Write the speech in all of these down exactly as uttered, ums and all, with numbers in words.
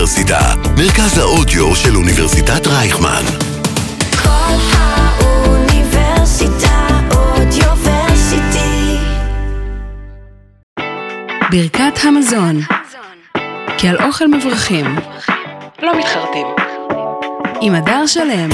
האוניברסיטה, מרכז האודיו של אוניברסיטת רייכמן. כל האוניברסיטה אודיוורסיטי. ברכת המזון, כי על אוכל מברכים, לא מתחרטים. עם הדר שלם.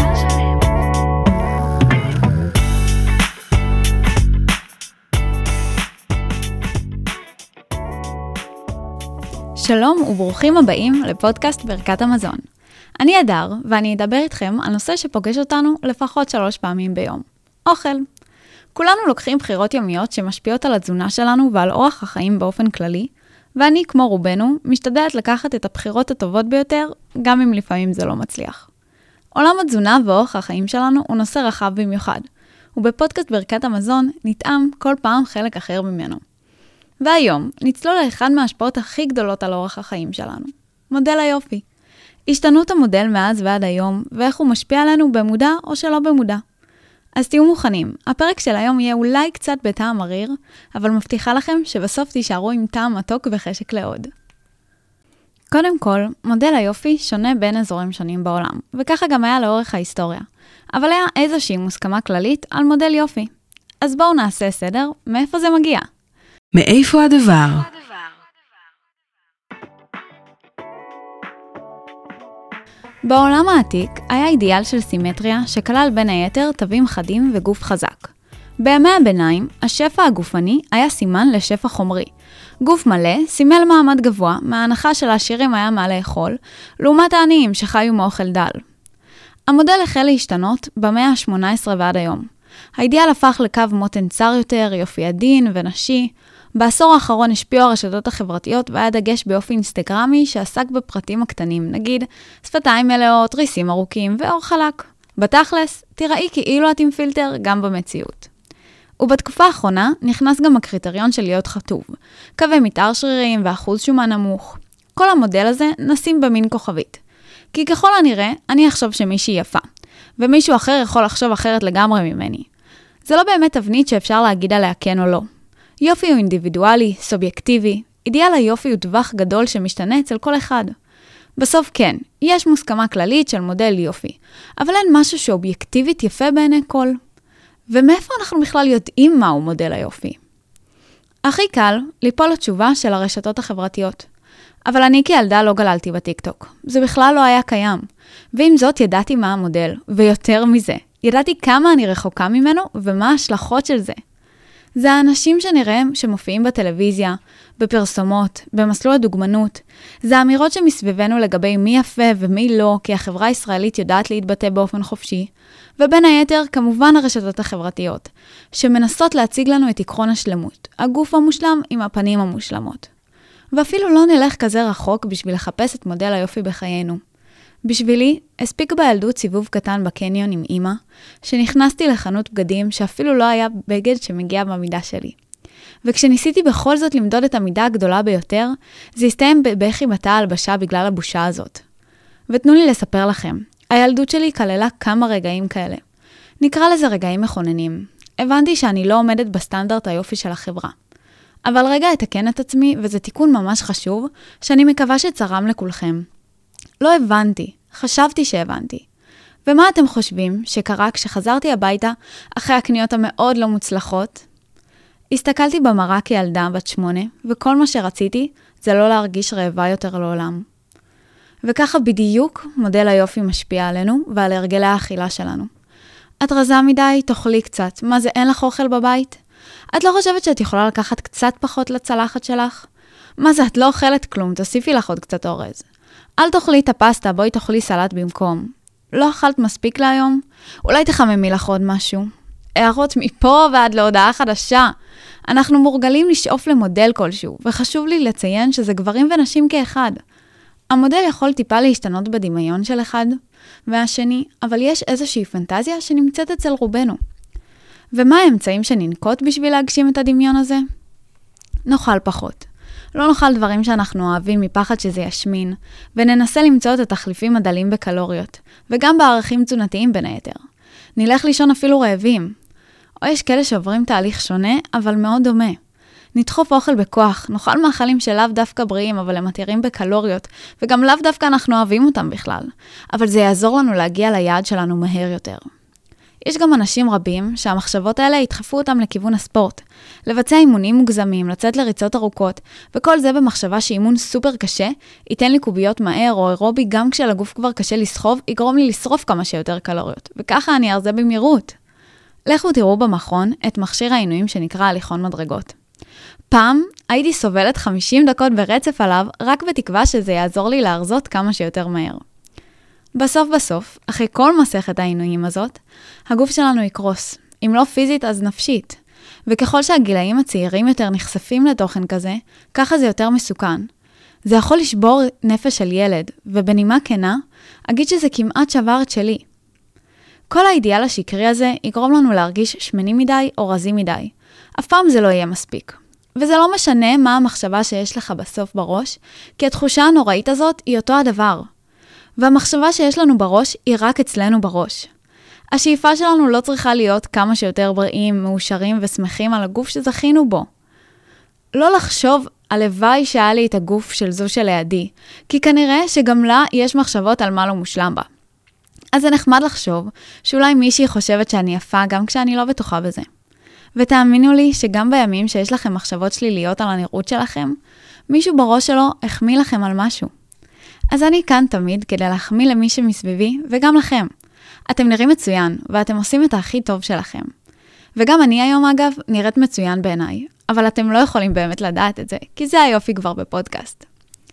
שלום וברוכים הבאים לפודקאסט ברכת המזון. אני הדר, ואני אדבר איתכם על נושא שפוגש אותנו לפחות שלוש פעמים ביום. אוכל. כולנו לוקחים בחירות יומיות שמשפיעות על התזונה שלנו ועל אורח החיים באופן כללי, ואני, כמו רובנו, משתדלת לקחת את הבחירות הטובות ביותר, גם אם לפעמים זה לא מצליח. עולם התזונה ואורח החיים שלנו הוא נושא רחב במיוחד, ובפודקאסט ברכת המזון נטעם כל פעם חלק אחר ממנו. והיום נצלול לאחד מההשפעות הכי גדולות על אורח החיים שלנו, מודל היופי. השתנות המודל מאז ועד היום, ואיך הוא משפיע עלינו במודע או שלא במודע. אז תהיו מוכנים, הפרק של היום יהיה אולי קצת בטעם מריר, אבל מבטיחה לכם שבסוף תישארו עם טעם מתוק וחשק לעוד. קודם כל, מודל היופי שונה בין אזורים שונים בעולם, וככה גם היה לאורך ההיסטוריה. אבל היה איזושהי מוסכמה כללית על מודל יופי. אז בואו נעשה סדר, מאיפה זה מגיע? מאיפה הדבר? בעולם העתיק היה אידיאל של סימטריה שכלל בין היתר תווים חדים וגוף חזק. בימי הביניים, השפע הגופני היה סימן לשפע חומרי. גוף מלא סימל מעמד גבוה, מההנחה של העשירים היה מה לאכול, לעומת העניים שחיו מאוכל דל. המודל החל להשתנות במאה ה-שמונה עשרה ועד היום. האידיאל הפך לקו מותן צר יותר, יופי עדין ונשי. בעשור האחרון השפיעו הרשתות החברתיות והיה דגש באופי אינסטגרמי שעסק בפרטים הקטנים, נגיד שפתיים מלאות, ריסים ארוכים ואור חלק. בתכלס, תראי כאילו את עם פילטר גם במציאות. ובתקופה האחרונה נכנס גם הקריטריון של להיות חטוב, קווי מתאר שרירים ואחוז שומן נמוך. כל המודל הזה נשים במין כוכבית. כי ככל הנראה, אני אחשוב שמישהי יפה, ומישהו אחר יכול לחשוב אחרת לגמרי ממני. זה לא באמת תבנית שאפשר להגיד עליה כן או לא. יופי הוא אינדיבידואלי, סובייקטיבי, אידיאל היופי הוא טווח גדול שמשתנה אצל כל אחד. בסוף כן, יש מוסכמה כללית של מודל יופי, אבל אין משהו שאובייקטיבית יפה בעיני כל. ומאיפה אנחנו בכלל יודעים מהו מודל היופי? הכי קל ליפול לתשובה של הרשתות החברתיות. אבל אני כילדה לא גללתי בטיקטוק, זה בכלל לא היה קיים. ועם זאת ידעתי מה המודל, ויותר מזה, ידעתי כמה אני רחוקה ממנו ומה ההשלכות של זה. זה האנשים שנראיהם שמופיעים בטלוויזיה, בפרסומות, במסלול הדוגמנות. זה האמירות שמסביבנו לגבי מי יפה ומי לא, כי החברה הישראלית יודעת להתבטא באופן חופשי. ובין היתר, כמובן הרשתות החברתיות, שמנסות להציג לנו את עקרון השלמות, הגוף המושלם עם הפנים המושלמות. ואפילו לא נלך כזה רחוק בשביל לחפש את מודל היופי בחיינו. בשבילי, הספיק בילדות סיבוב קטן בקניון עם אמא, שנכנסתי לחנות בגדים שאפילו לא היה בגד שמגיע במידה שלי. וכשניסיתי בכל זאת למדוד את המידה הגדולה ביותר, זה הסתיים בבכי בתא הלבשה בגלל הבושה הזאת. ותנו לי לספר לכם, הילדות שלי כללה כמה רגעים כאלה. נקרא לזה רגעים מכוננים. הבנתי שאני לא עומדת בסטנדרט היופי של החברה. אבל רגע אתקן את עצמי, וזה תיקון ממש חשוב, שאני מקווה שצרם לכולכם. לא הבנתי, חשבתי שהבנתי. ומה אתם חושבים שקרה כשחזרתי הביתה אחרי הקניות המאוד לא מוצלחות? הסתכלתי במראה כילדה בת שמונה, וכל מה שרציתי זה לא להרגיש רעבה יותר לעולם. וככה בדיוק מודל היופי משפיע עלינו ועל הרגלי האכילה שלנו. את רזה מדי, תאכלי קצת. מה זה, אין לך אוכל בבית? את לא חושבת שאת יכולה לקחת קצת פחות לצלחת שלך? מה זה, את לא אוכלת כלום, תוסיפי לך עוד קצת אורז. אל תאכלי את הפסטה, בואי תאכלי סלט במקום. לא אכלת מספיק להיום? אולי תחממי לך עוד משהו. הערות מפה ועד להודעה חדשה. אנחנו מורגלים לשאוף למודל כלשהו, וחשוב לי לציין שזה גברים ונשים כאחד. המודל יכול טיפה להשתנות בדמיון של אחד והשני, אבל יש איזושהי פנטזיה שנמצאת אצל רובנו. ומה האמצעים שננקוט בשביל להגשים את הדמיון הזה? נאכל פחות. לא נאכל דברים שאנחנו אוהבים מפחד שזה ישמין, וננסה למצוא את התחליפים הדלים בקלוריות, וגם בערכים תזונתיים בין היתר. נלך לישון אפילו רעבים. או יש כאלה שעוברים תהליך שונה, אבל מאוד דומה. נדחוף אוכל בכוח, נאכל מאכלים שלאו דווקא בריאים, אבל הם עתירים בקלוריות, וגם לאו דווקא אנחנו אוהבים אותם בכלל. אבל זה יעזור לנו להגיע ליעד שלנו מהר יותר. יש גם אנשים רבים שהמחשבות האלה ידחפו אותם לכיוון הספורט, לבצע אימונים מוגזמים, לצאת לריצות ארוכות, וכל זה במחשבה שאימון סופר קשה, ייתן לי קוביות מהר או אירובי גם כשלגוף כבר קשה לסחוב, יגרום לי לשרוף כמה שיותר קלוריות, וככה אני ארזה במהירות. לכו תראו במכון את מכשיר העינויים שנקרא הליכון מדרגות. פעם הייתי סובלת חמישים דקות ברצף עליו, רק בתקווה שזה יעזור לי להרזות כמה שיותר מהר. בסוף בסוף, אחרי כל מסכת העינויים הזאת, הגוף שלנו יקרוס, אם לא פיזית אז נפשית. וככל שהגילאים הצעירים יותר נחשפים לתוכן כזה, ככה זה יותר מסוכן. זה יכול לשבור נפש של ילד, ובנימה כנה, אגיד שזה כמעט שבר את שלי. כל האידיאל השקרי הזה יגרום לנו להרגיש שמנים מדי או רזים מדי. אף פעם זה לא יהיה מספיק. וזה לא משנה מה המחשבה שיש לך בסוף בראש, כי התחושה הנוראית הזאת היא אותו הדבר. והמחשבה שיש לנו בראש היא רק אצלנו בראש. השאיפה שלנו לא צריכה להיות כמה שיותר בריאים, מאושרים ושמחים על הגוף שזכינו בו. לא לחשוב הלוואי שהיה לי את הגוף של זו שלידי, כי כנראה שגם לה יש מחשבות על מה לא מושלם בה. אז זה נחמד לחשוב שאולי מישהי חושבת שאני יפה גם כשאני לא בטוחה בזה. ותאמינו לי שגם בימים שיש לכם מחשבות שליליות על הנראות שלכם, מישהו בראש שלו החמיא לכם על משהו. אז אני כאן תמיד כדי להחמיא למי שמסביבי וגם לכם. אתם נראים מצוין ואתם עושים את הכי טוב שלכם. וגם אני היום אגב נראית מצוין בעיניי, אבל אתם לא יכולים באמת לדעת את זה, כי זה היופי כבר בפודקאסט.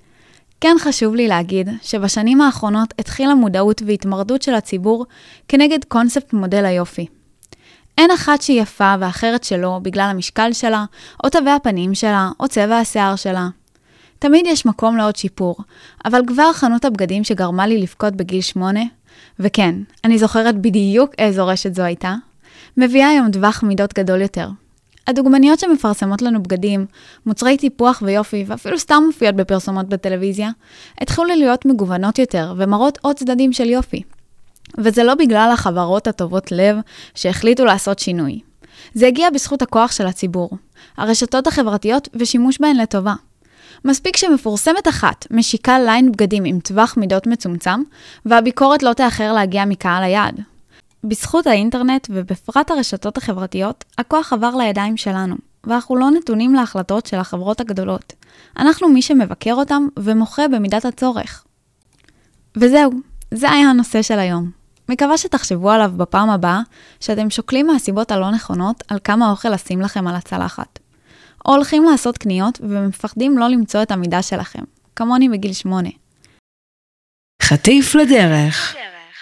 כן חשוב לי להגיד שבשנים האחרונות התחילה מודעות והתמרדות של הציבור כנגד קונספט מודל היופי. אין אחת שהיא יפה ואחרת שלא בגלל המשקל שלה, או תווי הפנים שלה, או צבע השיער שלה. תמיד יש מקום לעוד שיפור, אבל כבר חנות הבגדים שגרמה לי לבכות בגיל שמונה, וכן, אני זוכרת בדיוק איזו רשת זו הייתה, מביאה היום דווח מידות גדול יותר. הדוגמניות שמפרסמות לנו בגדים, מוצרי טיפוח ויופי, ואפילו סתם מופיעות בפרסומות בטלוויזיה, התחילו להיות מגוונות יותר ומראות עוד צדדים של יופי. וזה לא בגלל החברות הטובות לב שהחליטו לעשות שינוי. זה הגיע בזכות הכוח של הציבור, הרשתות החברתיות ושימוש בהן לטובה. מספיק שמפורסמת אחת משיקה ליין בגדים עם טווח מידות מצומצם, והביקורת לא תאחר להגיע מקהל היעד. בזכות האינטרנט ובפרט הרשתות החברתיות, הכוח עבר לידיים שלנו, ואנחנו לא נתונים להחלטות של החברות הגדולות. אנחנו מי שמבקר אותם ומוחה במידת הצורך. וזהו, זה היה הנושא של היום. מקווה שתחשבו עליו בפעם הבאה, שאתם שוקלים מהסיבות הלא נכונות על כמה אוכל לשים לכם על הצלחת. או הולכים לעשות קניות ומפחדים לא למצוא את המידה שלכם, כמוני בגיל שמונה. חטיף לדרך.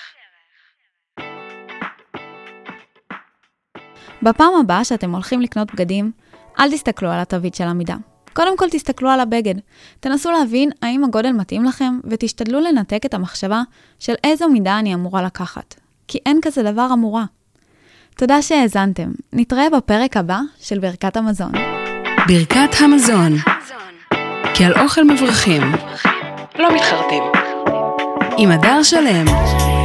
בפעם הבאה שאתם הולכים לקנות בגדים, אל תסתכלו על התווית של המידה. קודם כל תסתכלו על הבגד. תנסו להבין האם הגודל מתאים לכם, ותשתדלו לנתק את המחשבה של איזו מידה אני אמורה לקחת. כי אין כזה דבר אמורה. תודה שהאזנתם. נתראה בפרק הבא של ברכת המזון. ברכת המזון. כי על אוכל מברכים. לא מתחרטים. עם הדר שלם.